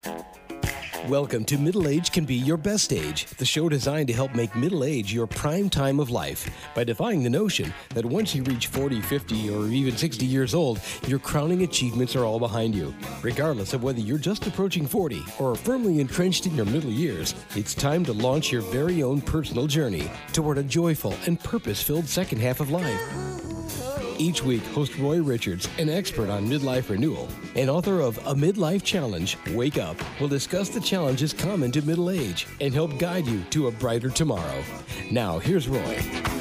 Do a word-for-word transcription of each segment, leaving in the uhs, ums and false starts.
Welcome to Middle Age Can Be Your Best Age, the show designed to help make middle age your prime time of life by defying the notion that once you reach forty, fifty, or even sixty years old, your crowning achievements are all behind you. Regardless of whether you're just approaching forty or are firmly entrenched in your middle years, it's time to launch your very own personal journey toward a joyful and purpose-filled second half of life. Each week, host Roy Richards, an expert on midlife renewal and author of A Midlife Challenge, Wake Up, will discuss the challenges common to middle age and help guide you to a brighter tomorrow. Now, here's Roy.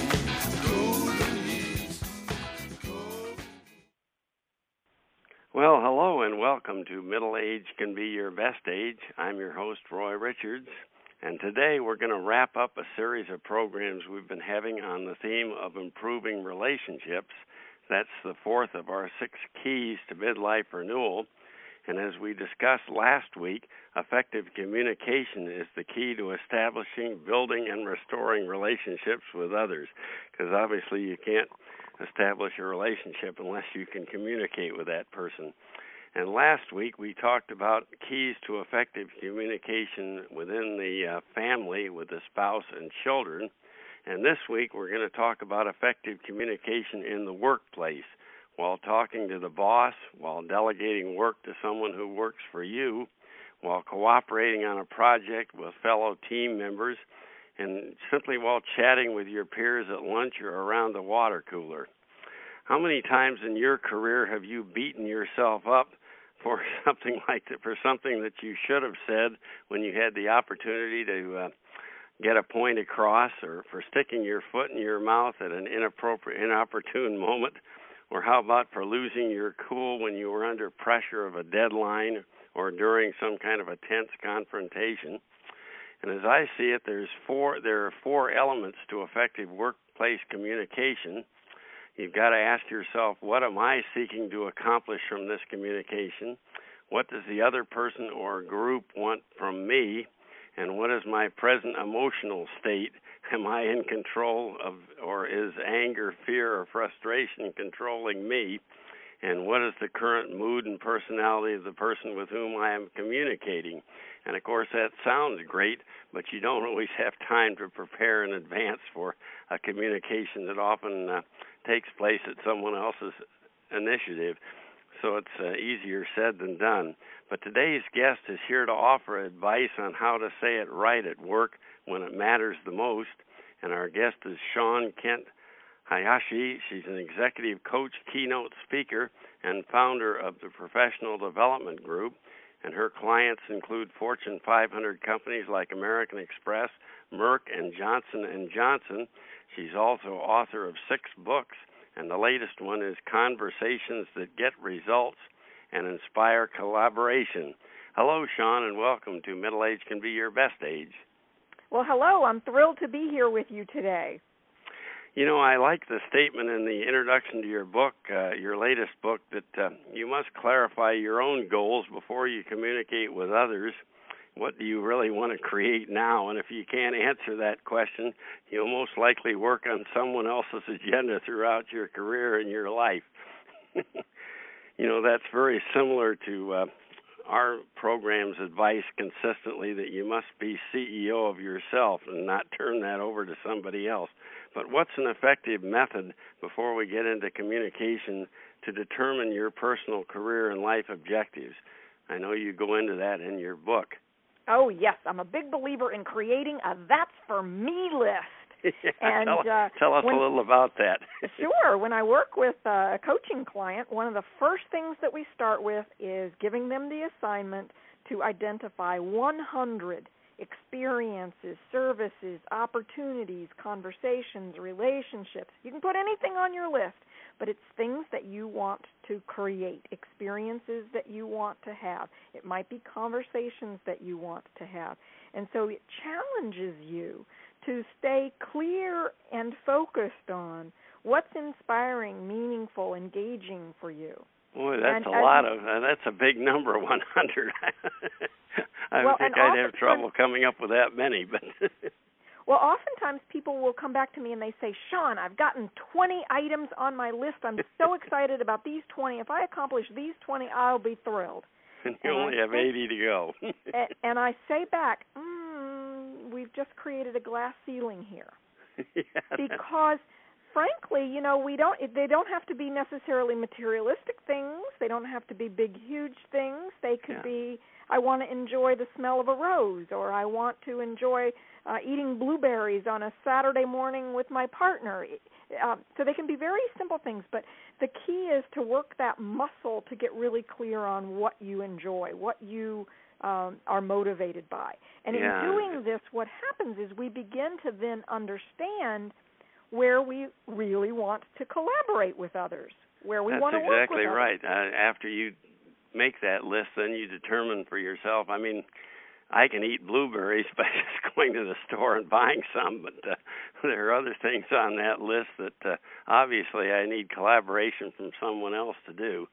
Well, hello and welcome to Middle Age Can Be Your Best Age. I'm your host, Roy Richards, and today we're going to wrap up a series of programs we've been having on the theme of improving relationships. That's the fourth of our six keys to midlife renewal. And as we discussed last week, effective communication is the key to establishing, building, and restoring relationships with others. Because obviously you can't establish a relationship unless you can communicate with that person. And last week we talked about keys to effective communication within the uh, family with the spouse and children. And this week we're going to talk about effective communication in the workplace, while talking to the boss, while delegating work to someone who works for you, while cooperating on a project with fellow team members, and simply while chatting with your peers at lunch or around the water cooler. How many times in your career have you beaten yourself up for something like that, for something that you should have said when you had the opportunity to uh, get a point across, or for sticking your foot in your mouth at an inappropriate, inopportune moment? Or how about for losing your cool when you were under pressure of a deadline or during some kind of a tense confrontation? And as I see it, there's four. There are four elements to effective workplace communication. You've got to ask yourself, what am I seeking to accomplish from this communication? What does the other person or group want from me? And what is my present emotional state? Am I in control of, or is anger, fear, or frustration controlling me? And what is the current mood and personality of the person with whom I am communicating? And, of course, that sounds great, but you don't always have time to prepare in advance for a communication that often uh, takes place at someone else's initiative. So it's uh, easier said than done. But today's guest is here to offer advice on how to say it right at work when it matters the most. And our guest is Shawn Kent Hayashi. She's an executive coach, keynote speaker, and founder of the Professional Development Group. And her clients include Fortune five hundred companies like American Express, Merck, and Johnson and Johnson. She's also author of six books, and the latest one is Conversations That Get Results and Inspire Collaboration. Hello, Shawn, and welcome to Middle Age Can Be Your Best Age. Well, hello. I'm thrilled to be here with you today. You know, I like the statement in the introduction to your book, uh, your latest book, that uh, you must clarify your own goals before you communicate with others. What do you really want to create now? And if you can't answer that question, you'll most likely work on someone else's agenda throughout your career and your life. You know, that's very similar to uh, our program's advice consistently, that you must be C E O of yourself and not turn that over to somebody else. But what's an effective method, before we get into communication, to determine your personal career and life objectives? I know you go into that in your book. Oh, yes. I'm a big believer in creating a That's For Me list. Yeah, and tell, uh, tell us when, a little about that. Sure. When I work with uh, a coaching client, one of the first things that we start with is giving them the assignment to identify one hundred experiences, services, opportunities, conversations, relationships. You can put anything on your list, but it's things that you want to create, experiences that you want to have. It might be conversations that you want to have. And so it challenges you to stay clear and focused on what's inspiring, meaningful, engaging for you. Boy, that's and a lot of, uh, that's a big number, one hundred. I well, think I'd have trouble coming up with that many. But Well, oftentimes people will come back to me and they say, Shawn, I've gotten twenty items on my list. I'm so excited about these twenty. If I accomplish these twenty, I'll be thrilled. And you and only I have say, eighty to go. and, and I say back, mm, we've just created a glass ceiling here. Yeah, because frankly, you know, we don't they don't have to be necessarily materialistic things. They don't have to be big huge things. They could yeah. be, I want to enjoy the smell of a rose, or I want to enjoy uh, eating blueberries on a Saturday morning with my partner. Uh, so they can be very simple things, but the key is to work that muscle to get really clear on what you enjoy, what you um, are motivated by. And yeah. in doing this, what happens is we begin to then understand where we really want to collaborate with others, where we That's want to work exactly with right. others. Uh, after you make that list, then you determine for yourself. I mean, I can eat blueberries by just going to the store and buying some, but uh, there are other things on that list that uh, obviously I need collaboration from someone else to do.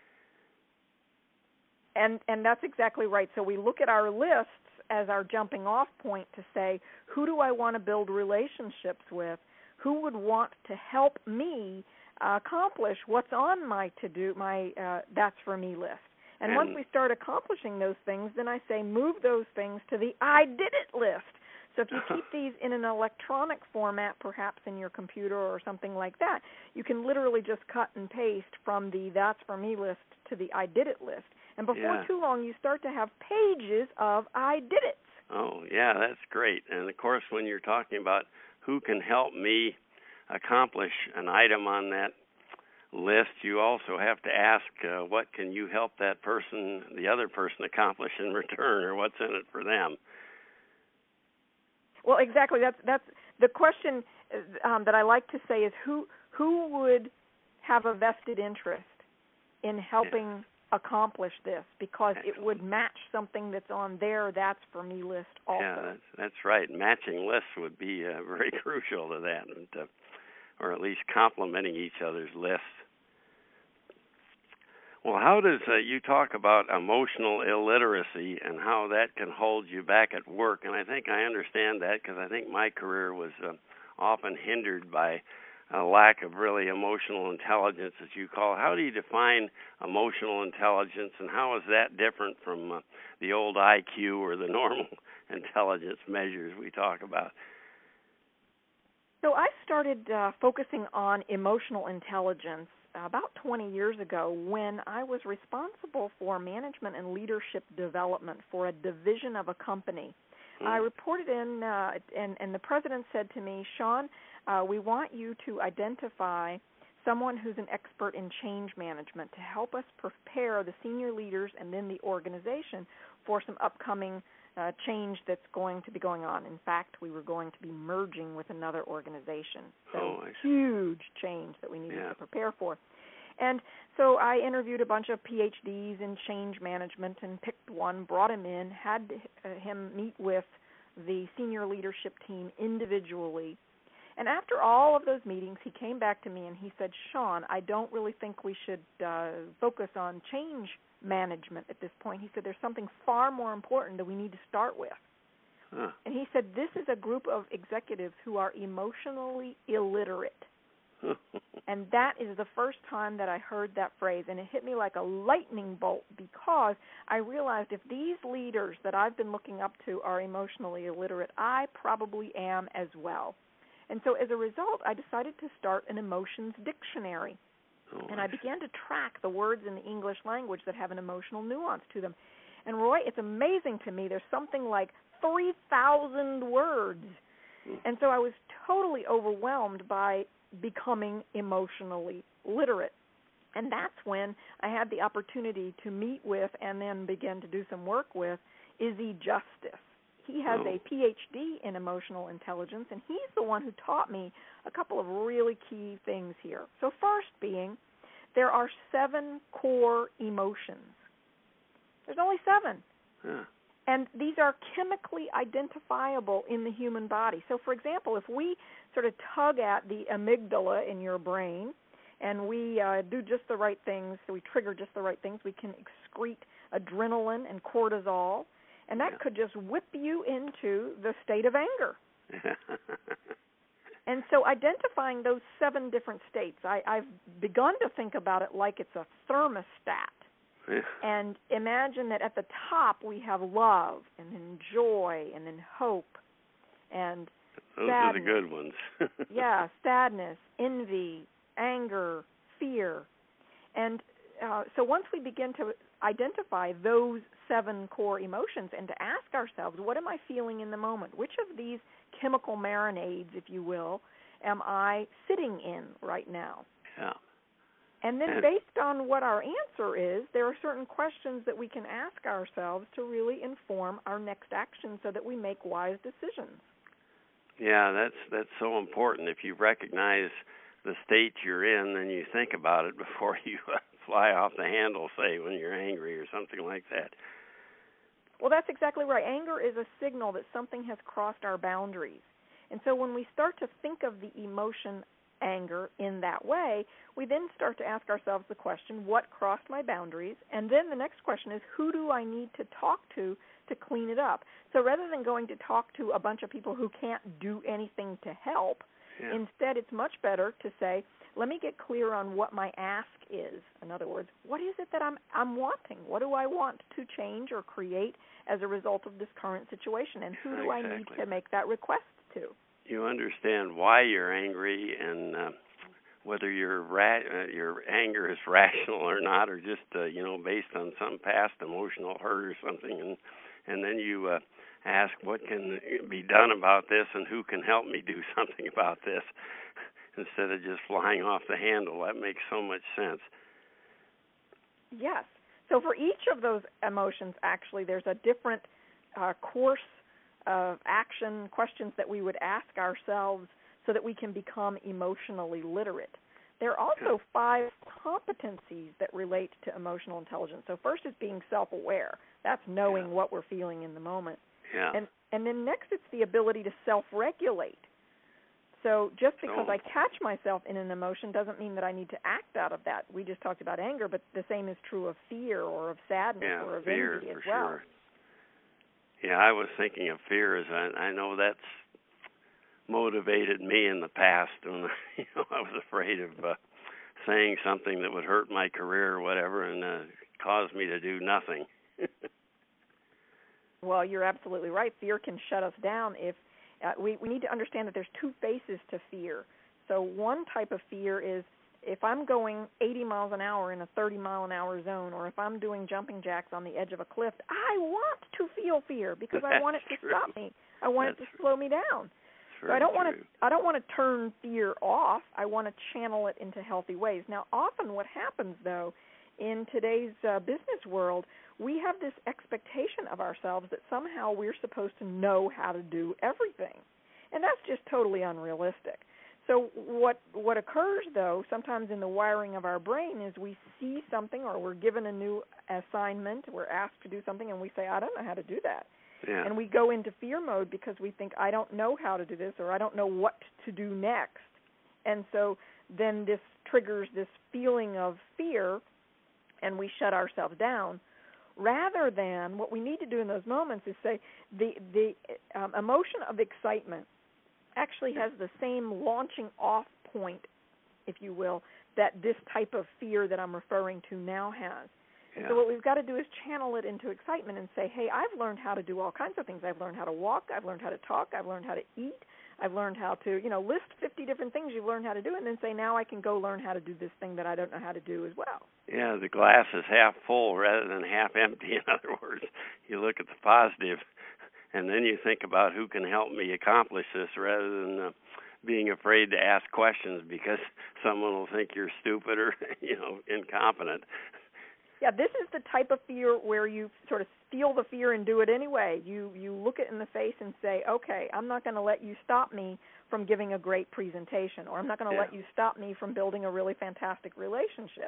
And and that's exactly right. So we look at our lists as our jumping off point to say, who do I want to build relationships with? Who would want to help me uh, accomplish what's on my to-do, my uh, that's for me list? And, and once we start accomplishing those things, then I say move those things to the I did it list. So if you keep these in an electronic format, perhaps in your computer or something like that, you can literally just cut and paste from the that's for me list to the I did it list. And before yeah. too long, you start to have pages of I did it. Oh, yeah, that's great. And, of course, when you're talking about who can help me accomplish an item on that list, you also have to ask uh, what can you help that person, the other person, accomplish in return, or what's in it for them. Well, exactly. That's that's the question um, that I like to say is who who would have a vested interest in helping yeah. accomplish this, because Excellent. It would match something that's on their that's for me list also. Yeah, that's, that's right. Matching lists would be uh, very crucial to that, and, uh, or at least complementing each other's lists. Well, how does uh, you talk about emotional illiteracy and how that can hold you back at work? And I think I understand that, because I think my career was uh, often hindered by a lack of really emotional intelligence, as you call it. How do you define emotional intelligence, and how is that different from uh, the old I Q or the normal intelligence measures we talk about? So I started uh, focusing on emotional intelligence about twenty years ago, when I was responsible for management and leadership development for a division of a company. Mm. I reported in, uh, and, and the president said to me, Sean, uh, we want you to identify someone who's an expert in change management to help us prepare the senior leaders and then the organization for some upcoming uh, change that's going to be going on. In fact, we were going to be merging with another organization. So oh, huge change that we needed yeah. to prepare for. And so I interviewed a bunch of P H Ds in change management and picked one, brought him in, had him meet with the senior leadership team individually. And after all of those meetings, he came back to me and he said, Sean, I don't really think we should uh, focus on change management at this point. He said, there's something far more important that we need to start with. Huh. And he said, this is a group of executives who are emotionally illiterate. And that is the first time that I heard that phrase, and it hit me like a lightning bolt, because I realized if these leaders that I've been looking up to are emotionally illiterate, I probably am as well. And so as a result, I decided to start an emotions dictionary. Oh, and I began to track the words in the English language that have an emotional nuance to them. And, Roy, it's amazing to me. There's something like three thousand words. And so I was totally overwhelmed by becoming emotionally literate. And that's when I had the opportunity to meet with and then begin to do some work with Izzy Justice. He has oh. a P H D in emotional intelligence, and he's the one who taught me a couple of really key things here. So first being, there are seven core emotions. There's only seven. Huh. And these are chemically identifiable in the human body. So, for example, if we sort of tug at the amygdala in your brain and we uh, do just the right things, so we trigger just the right things, we can excrete adrenaline and cortisol, and that yeah. could just whip you into the state of anger. And so identifying those seven different states, I, I've begun to think about it like it's a thermostat. Yeah. And imagine that at the top we have love and then joy and then hope and Those sadness. are the good ones. Yeah, sadness, envy, anger, fear. And uh, so once we begin to identify those seven core emotions and to ask ourselves, what am I feeling in the moment? Which of these chemical marinades, if you will, am I sitting in right now? Yeah. And then And based on what our answer is, there are certain questions that we can ask ourselves to really inform our next action so that we make wise decisions. Yeah, that's that's so important. If you recognize the state you're in, then you think about it before you uh, fly off the handle, say, when you're angry or something like that. Well, that's exactly right. Anger is a signal that something has crossed our boundaries. And so when we start to think of the emotion anger in that way, we then start to ask ourselves the question, what crossed my boundaries? And then the next question is, who do I need to talk to to clean it up? So rather than going to talk to a bunch of people who can't do anything to help, Yeah. instead it's much better to say, let me get clear on what my ask is. In other words, what is it that I'm I'm wanting? What do I want to change or create as a result of this current situation? And who do Exactly. I need to make that request to? You understand why you're angry and uh, whether your ra- uh, your anger is rational or not, or just uh, you know based on some past emotional hurt or something, and and then you uh, ask what can be done about this and who can help me do something about this, instead of just flying off the handle. That makes so much sense. Yes. So for each of those emotions, actually, there's a different uh, course of action questions that we would ask ourselves so that we can become emotionally literate. There are also five competencies that relate to emotional intelligence. So first is being self-aware. That's knowing Yeah. what we're feeling in the moment. Yeah. And and then next it's the ability to self-regulate. So just because So- I catch myself in an emotion doesn't mean that I need to act out of that. We just talked about anger, but the same is true of fear or of sadness Yeah, or of fear envy for as well. sure. Yeah, I was thinking of fear as I, I know that's motivated me in the past when you know I was afraid of uh, saying something that would hurt my career or whatever, and uh, caused me to do nothing. Well, you're absolutely right. Fear can shut us down. If uh, we, we need to understand that there's two faces to fear. So one type of fear is if I'm going eighty miles an hour in a thirty mile an hour zone, or if I'm doing jumping jacks on the edge of a cliff, I want to feel fear because I want it to true. stop me. I want That's it to slow me down. So I Very don't want true. to I don't want to turn fear off. I want to channel it into healthy ways. Now, often what happens though in today's uh, business world, we have this expectation of ourselves that somehow we're supposed to know how to do everything. And that's just totally unrealistic. So what what occurs, though, sometimes in the wiring of our brain is we see something or we're given a new assignment, we're asked to do something, and we say, I don't know how to do that. Yeah. And we go into fear mode because we think, I don't know how to do this, or I don't know what to do next. And so then this triggers this feeling of fear, and we shut ourselves down. Rather than what we need to do in those moments is say the the um, emotion of excitement actually has the same launching off point, if you will, that this type of fear that I'm referring to now has. Yeah. So what we've got to do is channel it into excitement and say, hey, I've learned how to do all kinds of things. I've learned how to walk. I've learned how to talk. I've learned how to eat. I've learned how to, you know, list fifty different things you've learned how to do and then say, now I can go learn how to do this thing that I don't know how to do as well. Yeah, the glass is half full rather than half empty. In other words, you look at the positive, and then you think about who can help me accomplish this rather than uh, being afraid to ask questions because someone will think you're stupid or, you know, incompetent. Yeah, this is the type of fear where you sort of feel the fear and do it anyway. You you look it in the face and say, okay, I'm not going to let you stop me from giving a great presentation, or I'm not going to Yeah. let you stop me from building a really fantastic relationship.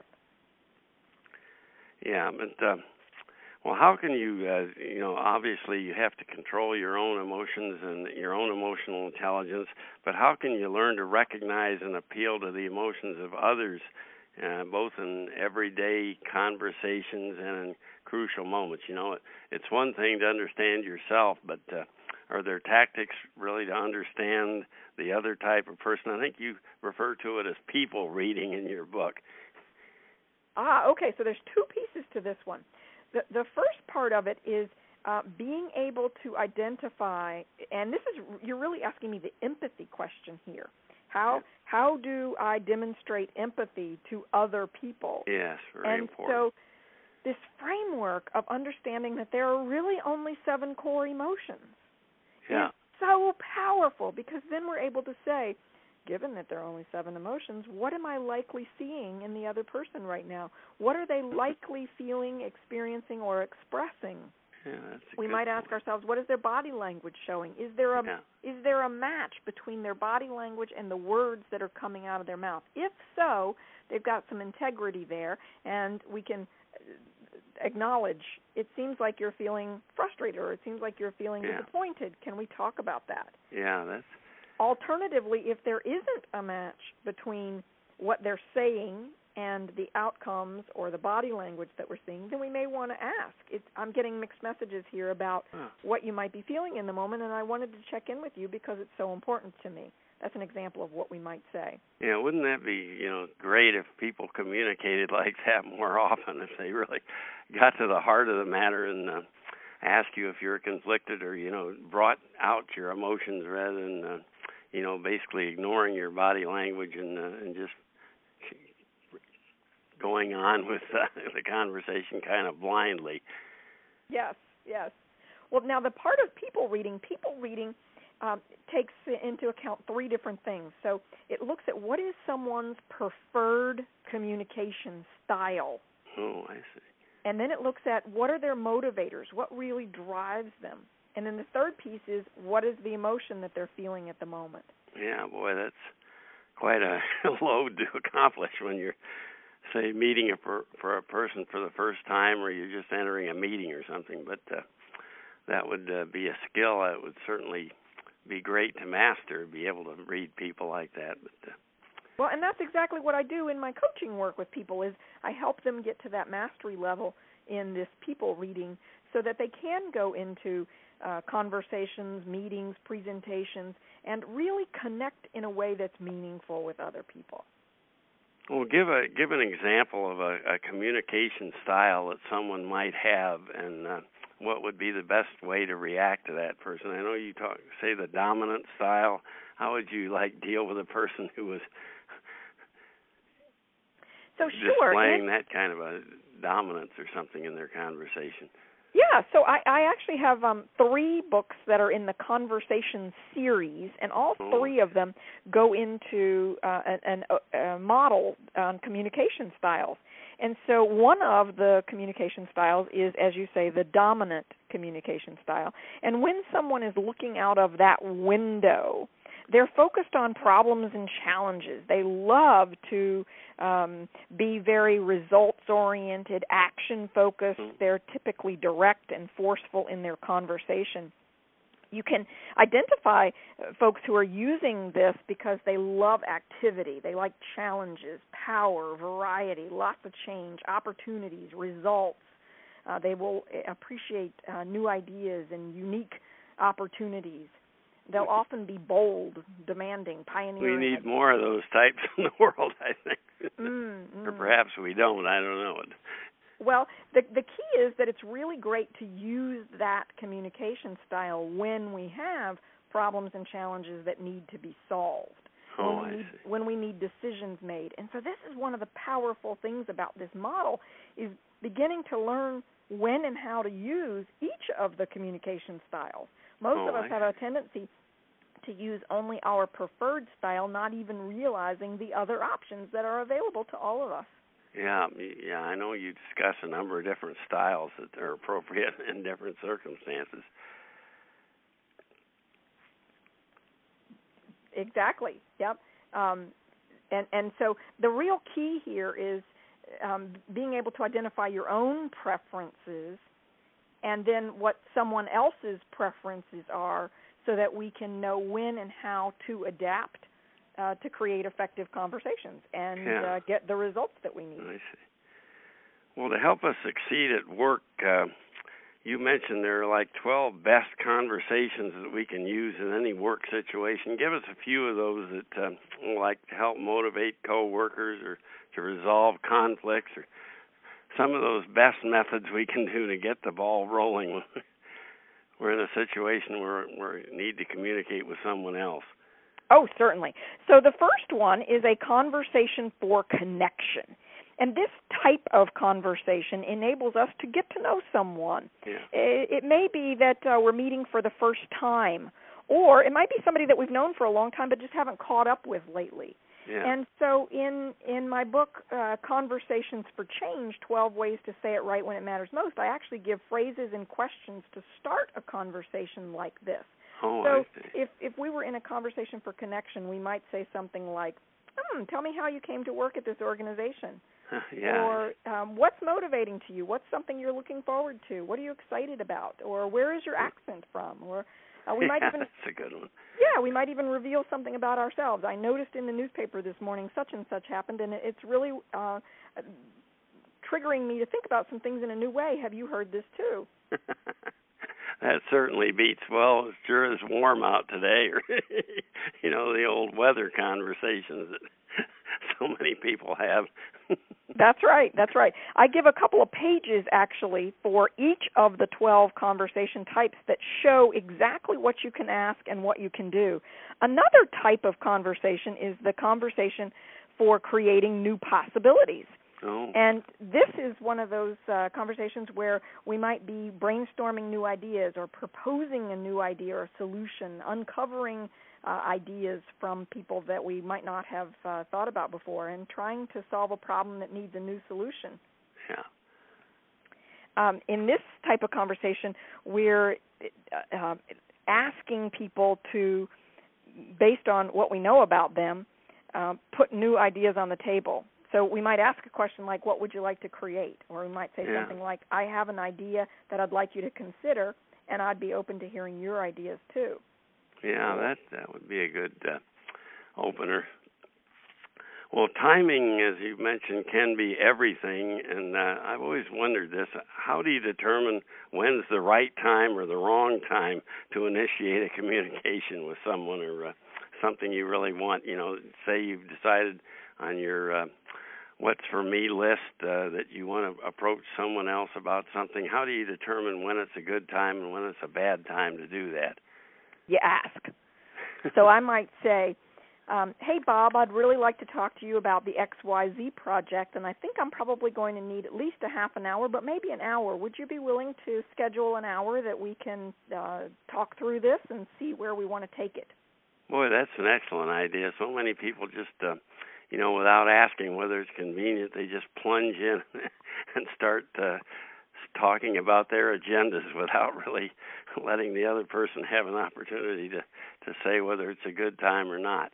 Yeah, but, uh, well, how can you, uh, you know, obviously you have to control your own emotions and your own emotional intelligence, but how can you learn to recognize and appeal to the emotions of others, uh, both in everyday conversations and in crucial moments? You know, it, it's one thing to understand yourself, but uh, are there tactics really to understand the other type of person? I think you refer to it as people reading in your book. Ah, okay, so there's two pieces to this one. The, the first part of it is uh, being able to identify, and this is, you're really asking me the empathy question here. How how do I demonstrate empathy to other people? Yes, very and important. So this framework of understanding that there are really only seven core emotions yeah. is so powerful, because then we're able to say, given that there are only seven emotions, what am I likely seeing in the other person right now? What are they likely feeling, experiencing, or expressing? Yeah, that's a we good might ask point. ourselves, what is their body language showing? Is there a yeah. is there a match between their body language and the words that are coming out of their mouth? If so, they've got some integrity there, and we can acknowledge, it seems like you're feeling frustrated, or it seems like you're feeling yeah. disappointed. Can we talk about that? Yeah, that's... Alternatively, if there isn't a match between what they're saying and the outcomes or the body language that we're seeing, then we may want to ask. It's, I'm getting mixed messages here about huh. what you might be feeling in the moment, and I wanted to check in with you because it's so important to me. That's an example of what we might say. Yeah, wouldn't that be, you know, great if people communicated like that more often, if they really got to the heart of the matter and uh, asked you if you're conflicted, or, you know, brought out your emotions rather than, uh, you know, basically ignoring your body language and uh, and just going on with uh, the conversation kind of blindly. Yes, yes. Well, now the part of people reading, people reading um, takes into account three different things. So it looks at what is someone's preferred communication style. Oh, I see. And then it looks at what are their motivators, what really drives them. And then the third piece is what is the emotion that they're feeling at the moment. Yeah, boy, that's quite a load to accomplish when you're, say, meeting a per, for a person for the first time, or you're just entering a meeting or something. But uh, that would uh, be a skill that would certainly be great to master, be able to read people like that. But uh, well, and that's exactly what I do in my coaching work with people, is I help them get to that mastery level in this people reading so that they can go into uh, conversations, meetings, presentations, and really connect in a way that's meaningful with other people. Well, give a give an example of a, a communication style that someone might have, and uh, what would be the best way to react to that person. I know you talk, say the dominant style. How would you like deal with a person who was so sure, displaying in, that kind of a dominance or something in their conversation? Yeah, so I, I actually have um, three books that are in the Conversation series, and all Oh. three of them go into uh, an, an, a model on communication styles. And so one of the communication styles is, as you say, the dominant communication style. And when someone is looking out of that window, they're focused on problems and challenges. They love to um, be very results-oriented, action-focused. They're typically direct and forceful in their conversation. You can identify folks who are using this because they love activity. They like challenges, power, variety, lots of change, opportunities, results. Uh, they will appreciate uh, new ideas and unique opportunities. They'll often be bold, demanding, pioneering. We need more of those types in the world, I think. Mm, mm. Or perhaps we don't. I don't know. Well, the the key is that it's really great to use that communication style when we have problems and challenges that need to be solved. Oh, when we I need, see. when we need decisions made. And so this is one of the powerful things about this model, is beginning to learn when and how to use each of the communication styles. Most Oh, of us I have a tendency to use only our preferred style, not even realizing the other options that are available to all of us. Yeah, yeah. I know you discuss a number of different styles that are appropriate in different circumstances. Exactly. Yep. Um, and and so the real key here is um, being able to identify your own preferences, and then what someone else's preferences are, so that we can know when and how to adapt uh, to create effective conversations and Yeah. uh, get the results that we need. I see. Well, to help us succeed at work, uh, you mentioned there are like twelve best conversations that we can use in any work situation. Give us a few of those that uh, like to help motivate coworkers or to resolve conflicts or some of those best methods we can do to get the ball rolling. We're in a situation where where we need to communicate with someone else. Oh, certainly. So the first one is a conversation for connection. And this type of conversation enables us to get to know someone. Yeah. It, it may be that uh, we're meeting for the first time, or it might be somebody that we've known for a long time but just haven't caught up with lately. Yeah. And so in, in my book, uh, Conversations for Change, twelve Ways to Say It Right When It Matters Most, I actually give phrases and questions to start a conversation like this. Oh, so I see. if if we were in a conversation for connection, we might say something like, hmm, tell me how you came to work at this organization. Yeah. Or um, what's motivating to you? What's something you're looking forward to? What are you excited about? Or where is your accent from? Or uh, we might yeah, even that's a good one. Yeah, we might even reveal something about ourselves. I noticed in the newspaper this morning such and such happened, and it's really uh, triggering me to think about some things in a new way. Have you heard this too? That certainly beats, well, it sure is warm out today, or, you know, the old weather conversations that so many people have. That's right, that's right. I give a couple of pages, actually, for each of the twelve conversation types that show exactly what you can ask and what you can do. Another type of conversation is the conversation for creating new possibilities. Oh. And this is one of those uh, conversations where we might be brainstorming new ideas or proposing a new idea or solution, uncovering uh, ideas from people that we might not have uh, thought about before, and trying to solve a problem that needs a new solution. Yeah. Um, in this type of conversation, we're uh, asking people to, based on what we know about them, uh, put new ideas on the table. So we might ask a question like, what would you like to create? Or we might say yeah. something like, I have an idea that I'd like you to consider, and I'd be open to hearing your ideas too. Yeah, that that would be a good uh, opener. Well, timing, as you mentioned, can be everything, and uh, I've always wondered this. How do you determine when's the right time or the wrong time to initiate a communication with someone, or uh, something you really want? You know, say you've decided on your uh, what's for me list uh, that you want to approach someone else about something. How do you determine when it's a good time and when it's a bad time to do that? You ask. So I might say, um, hey, Bob, I'd really like to talk to you about the X Y Z project, and I think I'm probably going to need at least a half an hour, but maybe an hour. Would you be willing to schedule an hour that we can uh, talk through this and see where we want to take it? Boy, that's an excellent idea. So many people just, uh, you know, without asking whether it's convenient, they just plunge in and start uh, talking about their agendas without really letting the other person have an opportunity to, to say whether it's a good time or not.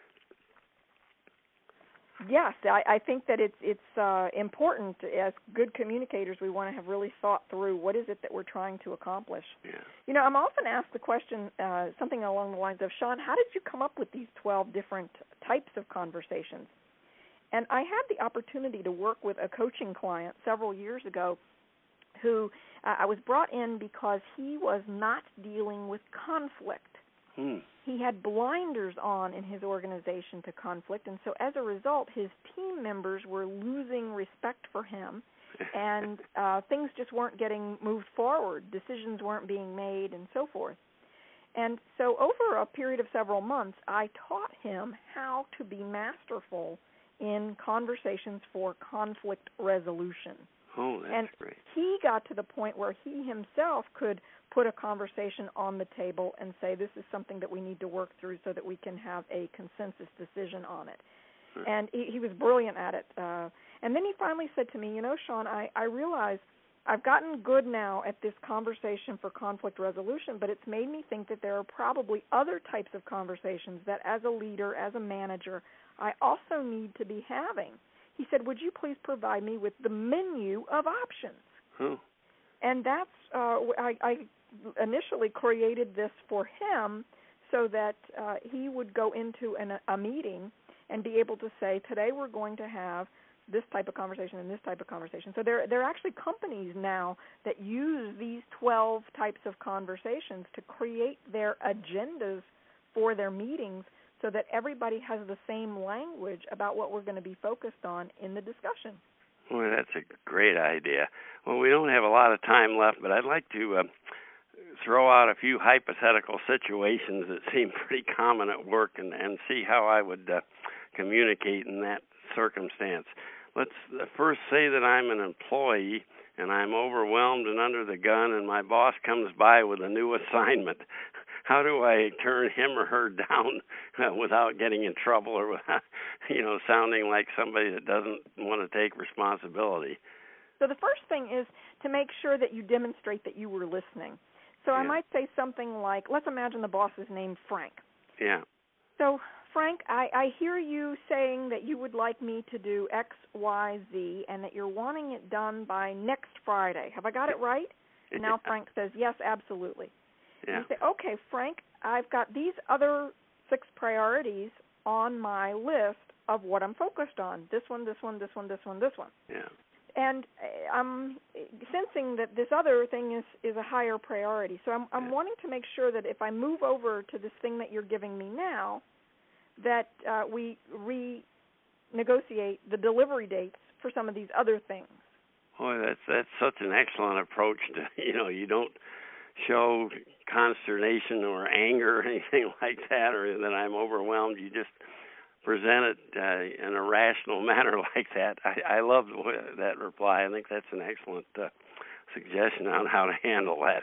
Yes, I, I think that it's it's uh, important. As good communicators, we want to have really thought through what is it that we're trying to accomplish. Yeah. You know, I'm often asked the question, uh, something along the lines of, Sean, how did you come up with these twelve different types of conversations? And I had the opportunity to work with a coaching client several years ago who uh, I was brought in because he was not dealing with conflict. Hmm. He had blinders on in his organization to conflict, and so as a result, his team members were losing respect for him, and uh, things just weren't getting moved forward. Decisions weren't being made, and so forth. And so over a period of several months, I taught him how to be masterful in conversations for conflict resolution. Oh, that's and great. He got to the point where he himself could put a conversation on the table and say, this is something that we need to work through so that we can have a consensus decision on it. Hmm. And he, he was brilliant at it. Uh, and then he finally said to me, you know, Sean, I, I realize I've gotten good now at this conversation for conflict resolution, but it's made me think that there are probably other types of conversations that as a leader, as a manager, I also need to be having. He said, would you please provide me with the menu of options? Hmm. And that's, uh, I, I initially created this for him so that uh, he would go into an, a meeting and be able to say, today we're going to have this type of conversation and this type of conversation. So there, there are actually companies now that use these twelve types of conversations to create their agendas for their meetings so that everybody has the same language about what we're going to be focused on in the discussion. Well, that's a great idea. Well, we don't have a lot of time left, but I'd like to uh, throw out a few hypothetical situations that seem pretty common at work and, and see how I would uh, communicate in that circumstance. Let's first say that I'm an employee and I'm overwhelmed and under the gun, and my boss comes by with a new assignment. How do I turn him or her down uh, without getting in trouble or without, you know, sounding like somebody that doesn't want to take responsibility? So the first thing is to make sure that you demonstrate that you were listening. So yeah. I might say something like, let's imagine the boss is named Frank. Yeah. So, Frank, I, I hear you saying that you would like me to do X, Y, Z, and that you're wanting it done by next Friday. Have I got it right? And now Frank says, yes, absolutely. Yeah. You say, okay, Frank, I've got these other six priorities on my list of what I'm focused on. This one, this one, this one, this one, this one. Yeah. And I'm sensing that this other thing is, is a higher priority. So I'm, I'm yeah. wanting to make sure that if I move over to this thing that you're giving me now, that uh, we renegotiate the delivery dates for some of these other things. Boy, that's that's such an excellent approach to, you know, you don't show consternation or anger or anything like that, or that I'm overwhelmed. You just present it uh, in a rational manner like that. I, I love that reply. I think that's an excellent uh, suggestion on how to handle that.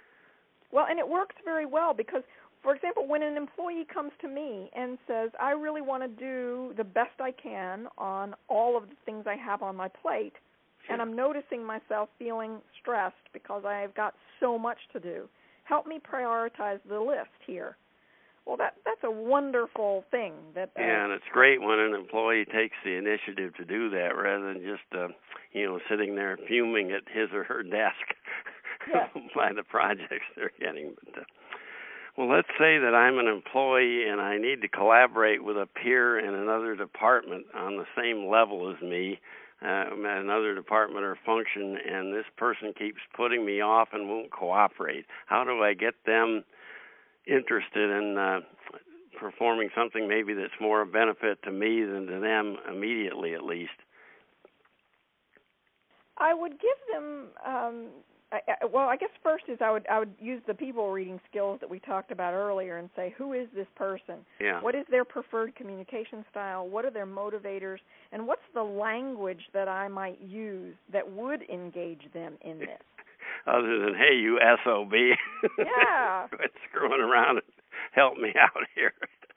Well, and it works very well because, for example, when an employee comes to me and says, I really want to do the best I can on all of the things I have on my plate, yeah. and I'm noticing myself feeling stressed because I've got so much to do, help me prioritize the list here. Well, that that's a wonderful thing. That uh, yeah, and it's great when an employee takes the initiative to do that rather than just, uh, you know, sitting there fuming at his or her desk yes. by the projects they're getting. But, uh, well, let's say that I'm an employee and I need to collaborate with a peer in another department on the same level as me, uh, another department or function, and this person keeps putting me off and won't cooperate. How do I get them interested in uh, performing something maybe that's more a benefit to me than to them immediately, at least? I would give them, um, I, I, well, I guess first is I would I would use the people reading skills that we talked about earlier and say, who is this person? Yeah. What is their preferred communication style? What are their motivators? And what's the language that I might use that would engage them in this? Other than, hey, you S O B. Yeah. Quit screwing around and help me out here.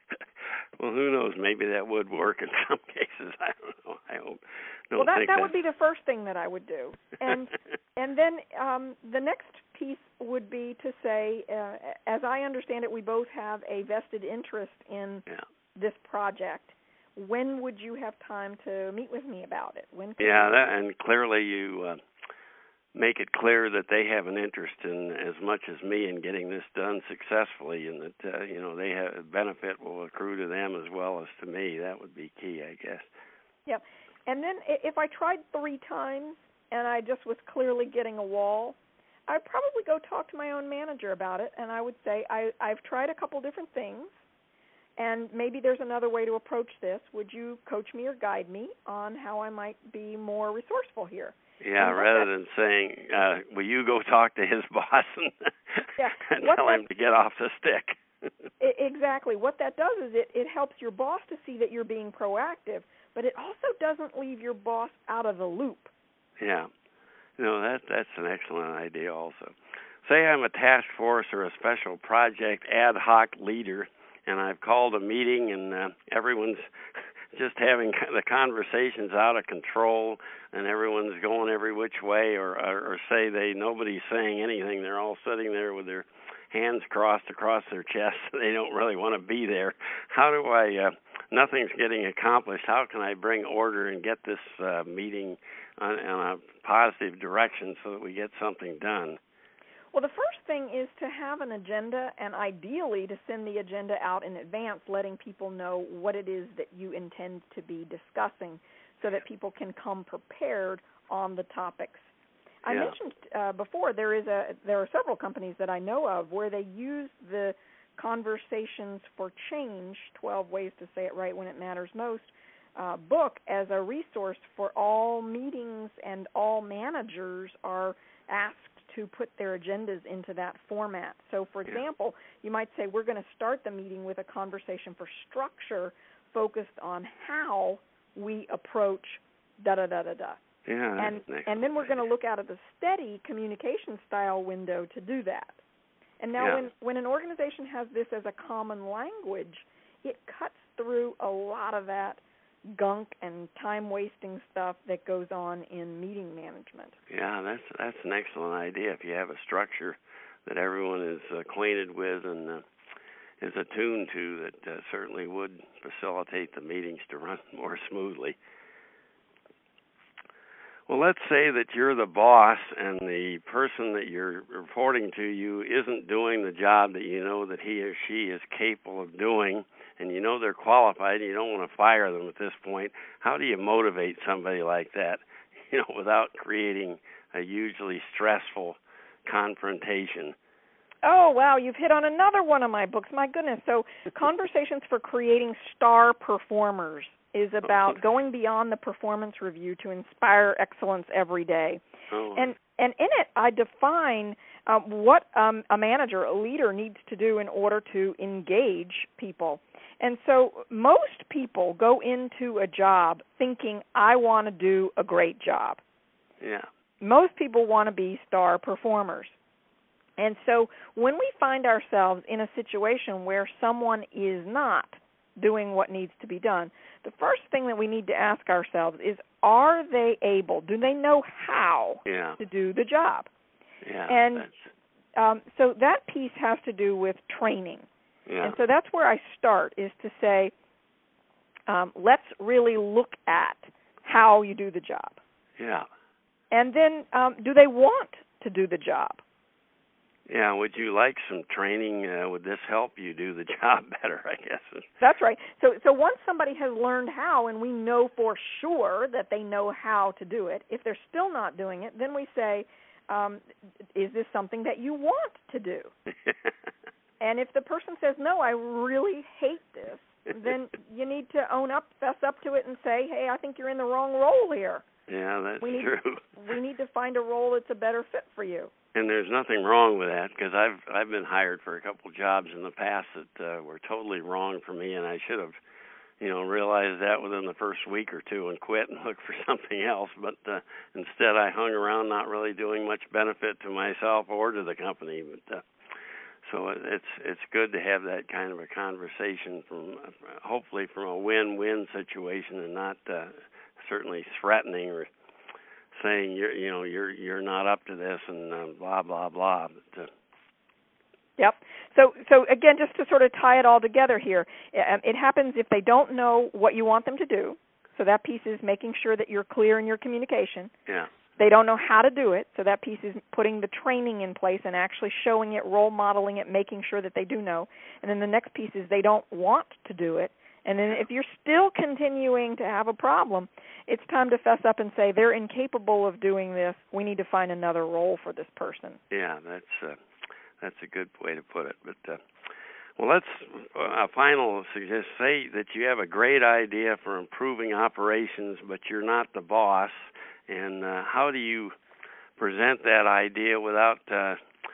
Well, who knows? Maybe that would work in some cases. I don't know. I hope. Don't well, that, think that that would be the first thing that I would do. And and then um, the next piece would be to say, uh, as I understand it, we both have a vested interest in yeah. this project. When would you have time to meet with me about it? When? Could yeah, you... that, and clearly you uh, make it clear that they have an interest in as much as me in getting this done successfully, and that uh, you know they have benefit will accrue to them as well as to me. That would be key, I guess. Yeah, and then if I tried three times and I just was clearly getting a wall, I'd probably go talk to my own manager about it, and I would say I, I've tried a couple different things, and maybe there's another way to approach this. Would you coach me or guide me on how I might be more resourceeful here? Yeah, rather than saying, uh, will you go talk to his boss and, yeah. and what tell that, him to get off the stick? Exactly. What that does is it, it helps your boss to see that you're being proactive, but it also doesn't leave your boss out of the loop. Yeah. No, that that's an excellent idea also. Say I'm a task force or a special project ad hoc leader, and I've called a meeting, and uh, everyone's just having the conversations out of control, and everyone's going every which way, or, or, or say they nobody's saying anything. They're all sitting there with their hands crossed across their chest. They don't really want to be there. How do I? Uh, nothing's getting accomplished. How can I bring order and get this uh, meeting on, on a positive direction so that we get something done? Well, the first thing is to have an agenda, and ideally to send the agenda out in advance, letting people know what it is that you intend to be discussing so that people can come prepared on the topics. I yeah. mentioned uh, before there is a there are several companies that I know of where they use the Conversations for Change, twelve ways to say it right when it matters most, uh, book as a resource for all meetings, and all managers are asked to put their agendas into that format. So, for example, you might say we're going to start the meeting with a conversation for structure focused on how we approach da-da-da-da-da. Yeah, and, and then we're going to look out of the steady communication style window to do that. And now yeah. when, when an organization has this as a common language, it cuts through a lot of that gunk and time-wasting stuff that goes on in meeting management. Yeah, that's that's an excellent idea. If you have a structure that everyone is acquainted with and uh, is attuned to, that uh, certainly would facilitate the meetings to run more smoothly. Well, let's say that you're the boss and the person that you're reporting to you isn't doing the job that you know that he or she is capable of doing, and you know they're qualified, and you don't want to fire them at this point. How do you motivate somebody like that, you know, without creating a hugely stressful confrontation? Oh, wow, you've hit on another one of my books. My goodness. So Conversations for Creating Star Performers is about going beyond the performance review to inspire excellence every day. Oh. And and in it, I define um, what um, a manager, a leader, needs to do in order to engage people. And so most people go into a job thinking, I want to do a great job. Yeah. Most people want to be star performers. And so when we find ourselves in a situation where someone is not doing what needs to be done, the first thing that we need to ask ourselves is, are they able, do they know how yeah. to do the job? Yeah, and that's... Um, so that piece has to do with training. Yeah. And so that's where I start, is to say, um, let's really look at how you do the job. Yeah. And then um, do they want to do the job? Yeah, would you like some training? Uh, would this help you do the job better, I guess? That's right. So so once somebody has learned how, and we know for sure that they know how to do it, if they're still not doing it, then we say, um, is this something that you want to do? And if the person says, no, I really hate this, then you need to own up, fess up to it, and say, hey, I think you're in the wrong role here. Yeah, that's we need, true. We need to find a role that's a better fit for you. And there's nothing wrong with that, because I've I've been hired for a couple jobs in the past that uh, were totally wrong for me, and I should have, you know, realized that within the first week or two and quit and looked for something else. But uh, instead, I hung around, not really doing much benefit to myself or to the company. But uh, so it's it's good to have that kind of a conversation from hopefully from a win-win situation, and not uh, certainly threatening or saying you're you know you're you're not up to this and uh, blah blah blah. But, uh, yep. So so again, just to sort of tie it all together here, it happens if they don't know what you want them to do. So that piece is making sure that you're clear in your communication. Yeah. They don't know how to do it. So that piece is putting the training in place and actually showing it, role modeling it, making sure that they do know. And then the next piece is they don't want to do it. And then if you're still continuing to have a problem, it's time to fess up and say, they're incapable of doing this. We need to find another role for this person. Yeah, that's uh, that's a good way to put it. But, uh, well, let's, uh, a final suggest, say that you have a great idea for improving operations, but you're not the boss. And uh, how do you present that idea without uh,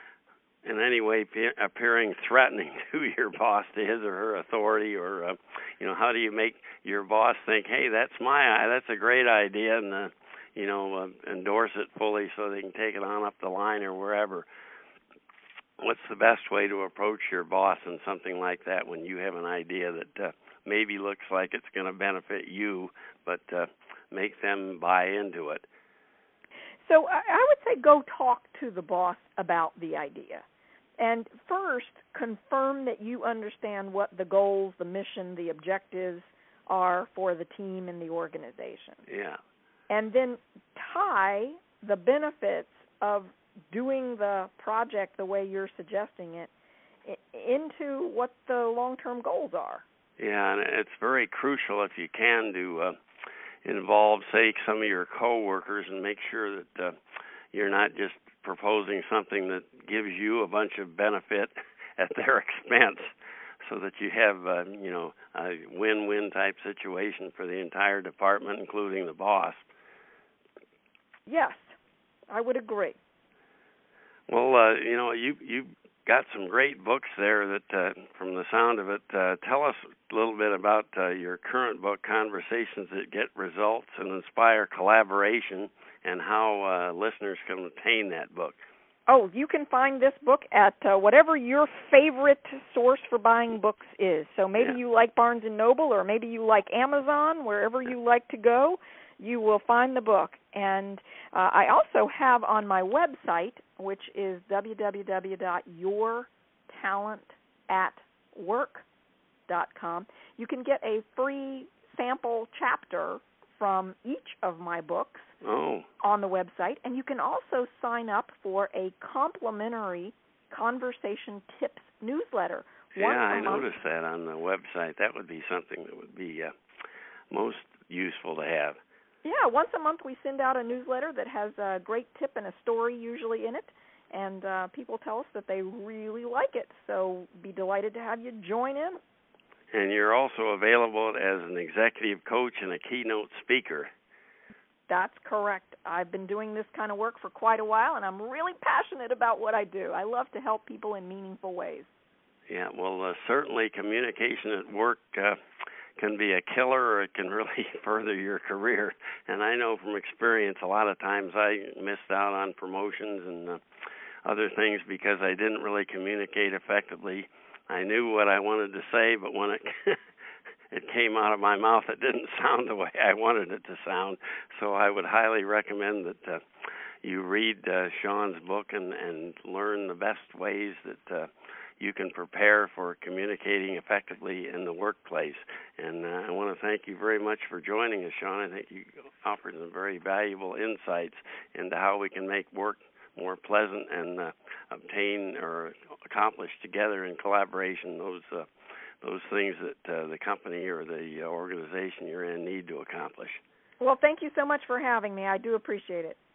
in any way pe- appearing threatening to your boss, to his or her authority, or uh, you know, how do you make your boss think, hey, that's my, that's a great idea, and uh, you know, uh, endorse it fully so they can take it on up the line or wherever? What's the best way to approach your boss in something like that when you have an idea that uh, maybe looks like it's going to benefit you, but uh, make them buy into it? So I would say go talk to the boss about the idea. And first, confirm that you understand what the goals, the mission, the objectives are for the team and the organization. Yeah. And then tie the benefits of doing the project the way you're suggesting it into what the long-term goals are. Yeah, and it's very crucial if you can to uh, involve, say, some of your coworkers and make sure that uh, you're not just proposing something that gives you a bunch of benefit at their expense. so that you have, uh, you know, a win-win type situation for the entire department, including the boss. Yes, I would agree. Well, uh, you know, you you got some great books there that, uh, from the sound of it, uh, tell us a little bit about uh, your current book, Conversations That Get Results and Inspire Collaboration, and how uh, listeners can obtain that book. Oh, you can find this book at uh, whatever your favorite source for buying books is. So maybe Yeah. you like Barnes and Noble, or maybe you like Amazon. Wherever you like to go, you will find the book. And uh, I also have on my website, which is w w w dot your talent at work dot com, you can get a free sample chapter from each of my books oh. on the website, and you can also sign up for a complimentary conversation tips newsletter. Yeah, I month. noticed that on the website. That would be something that would be uh, most useful to have. Yeah, once a month we send out a newsletter that has a great tip and a story usually in it, and uh, people tell us that they really like it. So be delighted to have you join in. And you're also available as an executive coach and a keynote speaker. That's correct. I've been doing this kind of work for quite a while, and I'm really passionate about what I do. I love to help people in meaningful ways. Yeah, well, uh, certainly communication at work uh, can be a killer, or it can really further your career. And I know from experience, a lot of times I missed out on promotions and uh, other things because I didn't really communicate effectively. I knew what I wanted to say, but when it it came out of my mouth, it didn't sound the way I wanted it to sound. So I would highly recommend that uh, you read uh, Sean's book and, and learn the best ways that uh, you can prepare for communicating effectively in the workplace. And uh, I want to thank you very much for joining us, Sean. I think you offered some very valuable insights into how we can make work more pleasant and uh, obtain or accomplish together in collaboration those uh, those things that uh, the company or the organization you're in need to accomplish. Well, thank you so much for having me. I do appreciate it.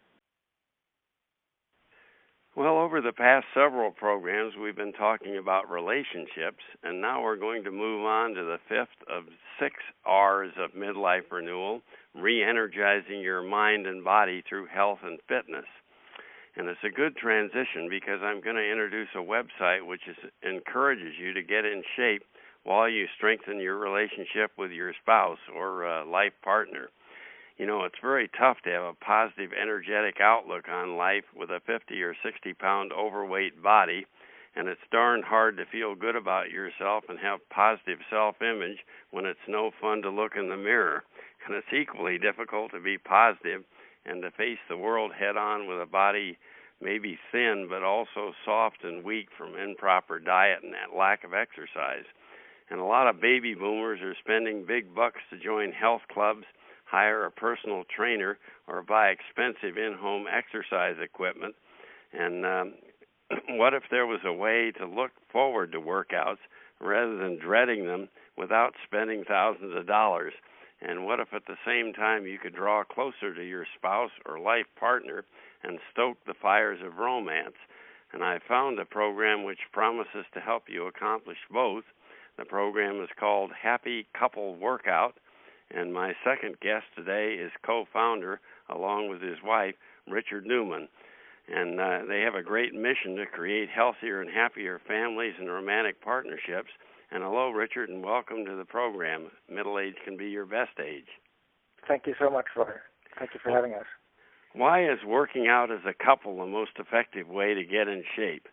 Well, over the past several programs, we've been talking about relationships, and now we're going to move on to the fifth of six R's of midlife renewal, re-energizing your mind and body through health and fitness. And it's a good transition because I'm going to introduce a website which is, encourages you to get in shape while you strengthen your relationship with your spouse or uh, life partner. You know, it's very tough to have a positive, energetic outlook on life with a fifty or sixty pound overweight body, and it's darn hard to feel good about yourself and have positive self-image when it's no fun to look in the mirror. And it's equally difficult to be positive and to face the world head-on with a body maybe thin but also soft and weak from improper diet and that lack of exercise. And a lot of baby boomers are spending big bucks to join health clubs, hire a personal trainer, or buy expensive in-home exercise equipment. And um, what if there was a way to look forward to workouts rather than dreading them without spending thousands of dollars? And what if at the same time you could draw closer to your spouse or life partner and stoke the fires of romance? And I found a program which promises to help you accomplish both. The program is called Happy Couple Workout, and my second guest today is co-founder, along with his wife, Richard Newman. And uh, they have a great mission to create healthier and happier families and romantic partnerships. And hello, Richard, and welcome to the program. Middle age can be your best age. Thank you so much, Roy. Thank you for having us. Why is working out as a couple the most effective way to get in shape?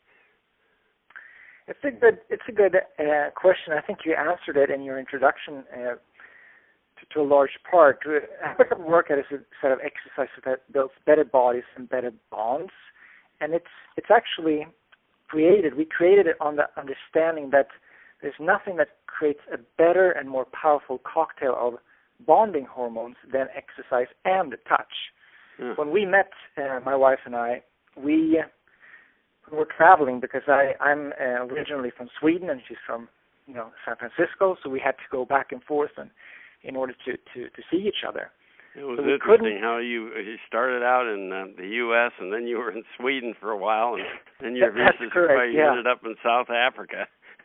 It's a good, it's a good uh, question. I think you answered it in your introduction uh, to, to a large part. Happy Couple Workout is a set of exercises that builds better bodies and better bonds, and it's it's actually created. We created it on the understanding that there's nothing that creates a better and more powerful cocktail of bonding hormones than exercise and touch. Mm. When we met, uh, my wife and I, we were traveling because I, I'm uh, originally from Sweden and she's from, you know, San Francisco, so we had to go back and forth and in order to, to, to see each other. It was so interesting how you you started out in uh, the U S and then you were in Sweden for a while, and then your That's visas correct, you yeah. ended up in South Africa.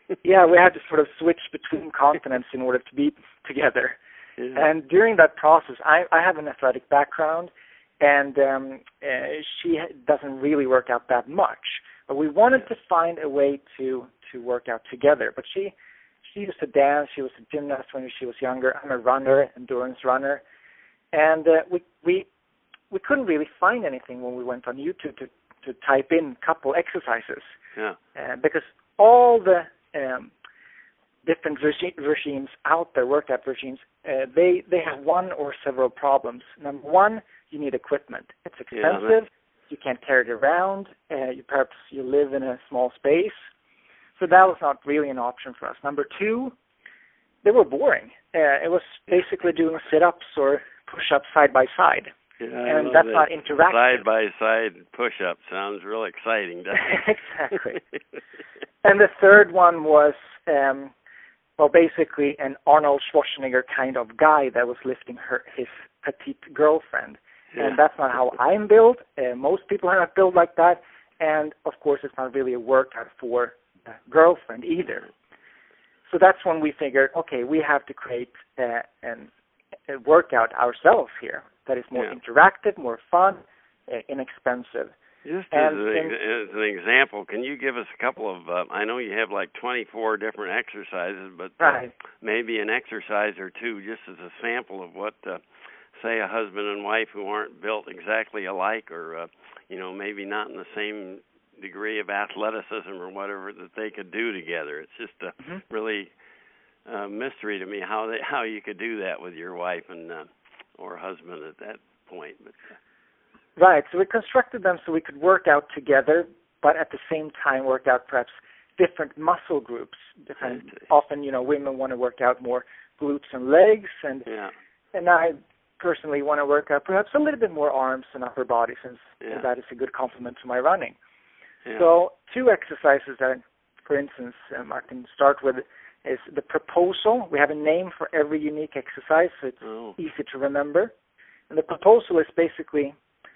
yeah, we had to sort of switch between continents in order to be together. Yeah. And during that process, I, I have an athletic background, and um, uh, she doesn't really work out that much. But we wanted yeah. to find a way to, to work out together. But she she used to dance. She was a gymnast when she was younger. I'm a runner, endurance runner. And uh, we we we couldn't really find anything when we went on YouTube to, to type in couple exercises. Yeah. Uh, because all the um, different regi- regimes out there, workout regimes, uh, they, they have one or several problems. Number one, you need equipment. It's expensive. Yeah, you can't carry it around. Uh, you perhaps you live in a small space. So that was not really an option for us. Number two, they were boring. Uh, it was basically doing sit-ups or push-ups side by side. Yeah, and that's that. not interactive. Side-by-side push-up sounds real exciting, doesn't it? Exactly. And the third one was, um, well, basically an Arnold Schwarzenegger kind of guy that was lifting her his petite girlfriend. Yeah. And that's not how I'm built. Uh, most people are not built like that. And, of course, it's not really a workout for the girlfriend either. So that's when we figured, okay, we have to create uh, an, a workout ourselves here that is more yeah. interactive, more fun, uh, inexpensive. Just as, and, an, as an example, can you give us a couple of, uh, I know you have like twenty-four different exercises, but right. uh, maybe an exercise or two just as a sample of what, uh, say, a husband and wife who aren't built exactly alike or, uh, you know, maybe not in the same degree of athleticism or whatever that they could do together. It's just a mm-hmm. really uh, mystery to me how they, how you could do that with your wife and uh, or husband at that point. But uh, right. So we constructed them so we could work out together, but at the same time work out perhaps different muscle groups. Different. Often, you know, women want to work out more glutes and legs, and yeah. and I personally want to work out perhaps a little bit more arms and upper body, since yeah. that is a good complement to my running. Yeah. So two exercises that, for instance, um, I can start with is the proposal. We have a name for every unique exercise, so it's oh. easy to remember. And the proposal is basically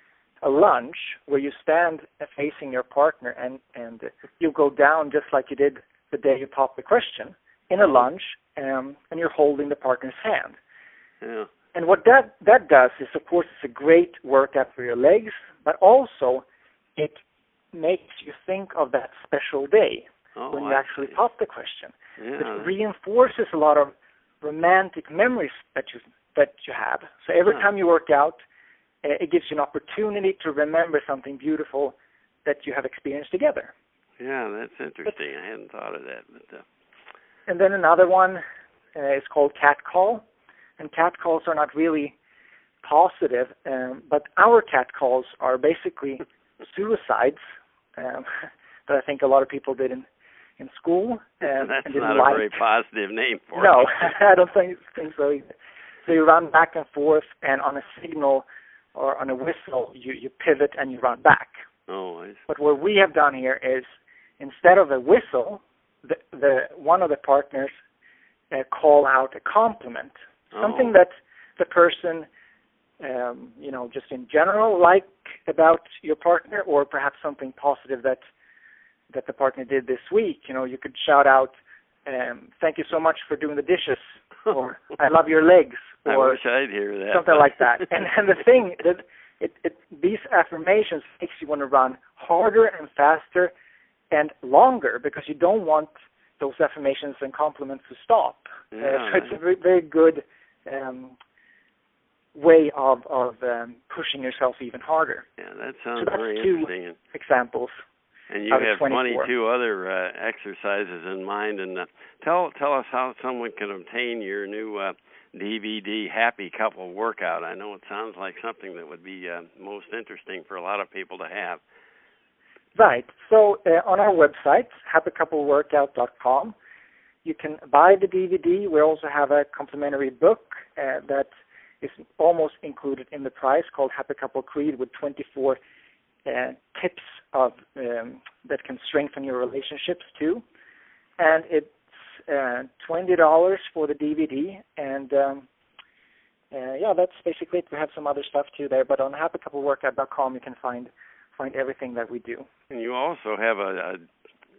a lunge where you stand facing your partner and, and you go down just like you did the day you popped the question in a lunge, um, and you're holding the partner's hand. Yeah. And what that, that does is, of course, it's a great workout for your legs, but also it makes you think of that special day oh, when you I actually see. pop the question. Yeah. It reinforces a lot of romantic memories that you that you have. So every yeah. time you work out, uh, it gives you an opportunity to remember something beautiful that you have experienced together. Yeah, that's interesting. But, I hadn't thought of that. But, uh... And then another one uh, is called cat call. And cat calls are not really positive, um, but our cat calls are basically suicides um, that I think a lot of people did in, in school. Um, That's and not like. a very positive name for no, it. No, I don't think, think so either. So you run back and forth, and on a signal or on a whistle, you, you pivot and you run back. Oh, I see. But what we have done here is, instead of a whistle, the, the one of the partners uh, call out a compliment, oh. something that the person Um, you know, just in general, like about your partner, or perhaps something positive that that the partner did this week. You know, you could shout out, um, "Thank you so much for doing the dishes," or "I love your legs," or I wish I'd hear that. Something like that. And and the thing that it, it these affirmations makes you want to run harder and faster and longer, because you don't want those affirmations and compliments to stop. Yeah, uh, so it's a very, very good Um, way of, of um, pushing yourself even harder. Yeah, that sounds so that's very two interesting. Examples. And you have twenty-two other uh, exercises in mind. And uh, tell tell us how someone can obtain your new uh, D V D, Happy Couple Workout. I know it sounds like something that would be uh, most interesting for a lot of people to have. Right. So uh, on our website, happy couple workout dot com, you can buy the D V D. We also have a complimentary book uh, that is almost included in the price, called Happy Couple Creed, with twenty-four uh, tips of um, that can strengthen your relationships too. And it's uh, twenty dollars for the D V D. And um, uh, yeah, that's basically it. We have some other stuff too there, but on happy couple workout dot com you can find find everything that we do. And you also have a, a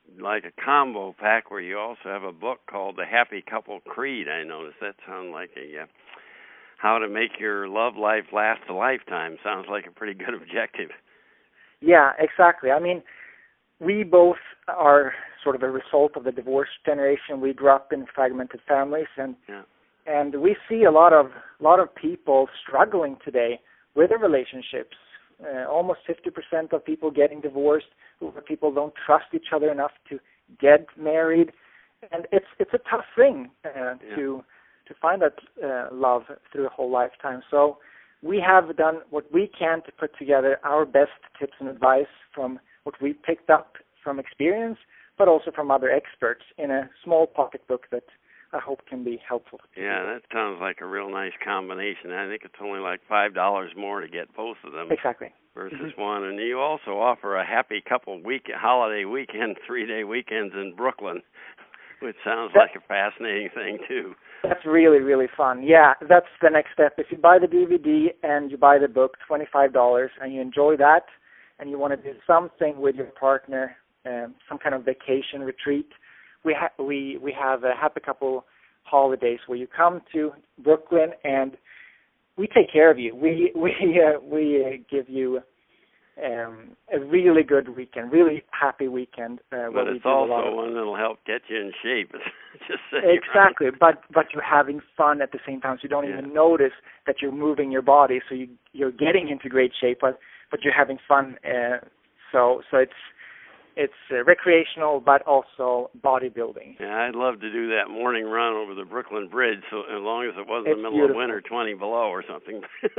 like a combo pack where you also have a book called The Happy Couple Creed. I noticed that sounds like a uh, how to make your love life last a lifetime. Sounds like a pretty good objective. Yeah, exactly. I mean, we both are sort of a result of the divorce generation. We grew up in fragmented families, and yeah. and we see a lot of lot of people struggling today with their relationships. Uh, almost fifty percent of people getting divorced. People don't trust each other enough to get married, and it's it's a tough thing uh, yeah. to to find that uh, love through a whole lifetime. So we have done what we can to put together our best tips and advice from what we picked up from experience, but also from other experts in a small pocket book that I hope can be helpful to people. Yeah, that sounds like a real nice combination. I think it's only like five dollars more to get both of them. Exactly. Versus mm-hmm. one. And you also offer a happy couple week holiday weekend, three-day weekends in Brooklyn, which sounds that, like a fascinating thing, too. That's really, really fun. Yeah, that's the next step. If you buy the D V D and you buy the book, twenty-five dollars, and you enjoy that, and you want to do something with your partner, um, some kind of vacation retreat, we, ha- we, we have a happy couple holidays where you come to Brooklyn and we take care of you. We we uh, we uh, give you um, a really good weekend, really happy weekend. Uh, but it's also one that'll help get you in shape. Just exactly, but but you're having fun at the same time, so you don't yeah. even notice that you're moving your body. So you you're getting into great shape, but but you're having fun. Uh, so so it's it's uh, recreational, but also bodybuilding. Yeah, I'd love to do that morning run over the Brooklyn Bridge, so as long as it wasn't it's the middle beautiful. of winter, twenty below or something.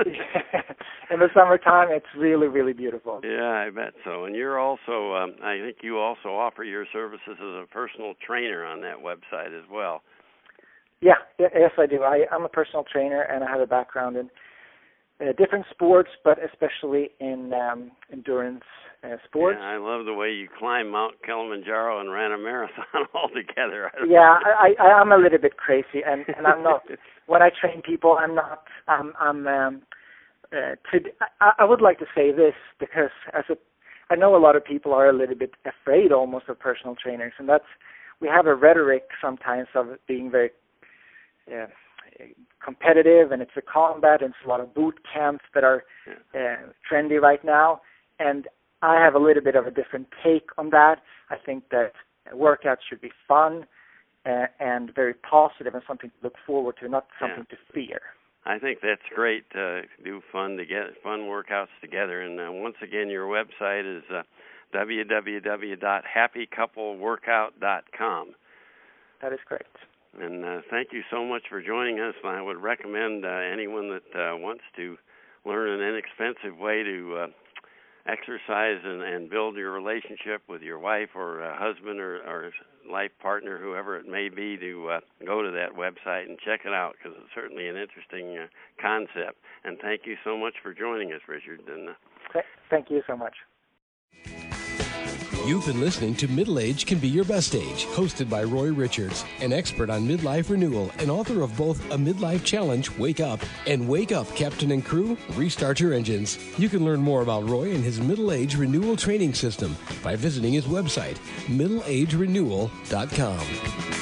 In the summertime, it's really, really beautiful. Yeah, I bet so. And you're also, um, I think you also offer your services as a personal trainer on that website as well. Yeah, yes, I do. I, I'm a personal trainer, and I have a background in uh, different sports, but especially in um, endurance uh, sports. Yeah, I love the way you climb Mount Kilimanjaro and ran a marathon all together. Yeah, I, I, I'm a little bit crazy, and, and I'm not. When I train people, I'm not. I'm. I'm um, uh, to, I, I would like to say this because as a, I know a lot of people are a little bit afraid almost of personal trainers, and that's we have a rhetoric sometimes of being very uh, competitive, and it's a combat, and it's a lot of boot camps that are uh, trendy right now, and I have a little bit of a different take on that. I think that workouts should be fun uh, and very positive and something to look forward to, not something yeah. to fear. I think that's great to do fun to get fun workouts together. And uh, once again, your website is uh, w w w dot happy couple workout dot com. That is correct. And uh, thank you so much for joining us. And I would recommend uh, anyone that uh, wants to learn an inexpensive way to uh, exercise and, and build your relationship with your wife or uh, husband or, or life partner, whoever it may be, to uh, go to that website and check it out, because it's certainly an interesting uh, concept. And thank you so much for joining us, Richard. And uh, thank you so much. You've been listening to Middle Age Can Be Your Best Age, hosted by Roy Richards, an expert on midlife renewal and author of both A Midlife Challenge, Wake Up, and Wake Up, Captain and Crew, Restart Your Engines. You can learn more about Roy and his Middle Age Renewal Training System by visiting his website, middle age renewal dot com.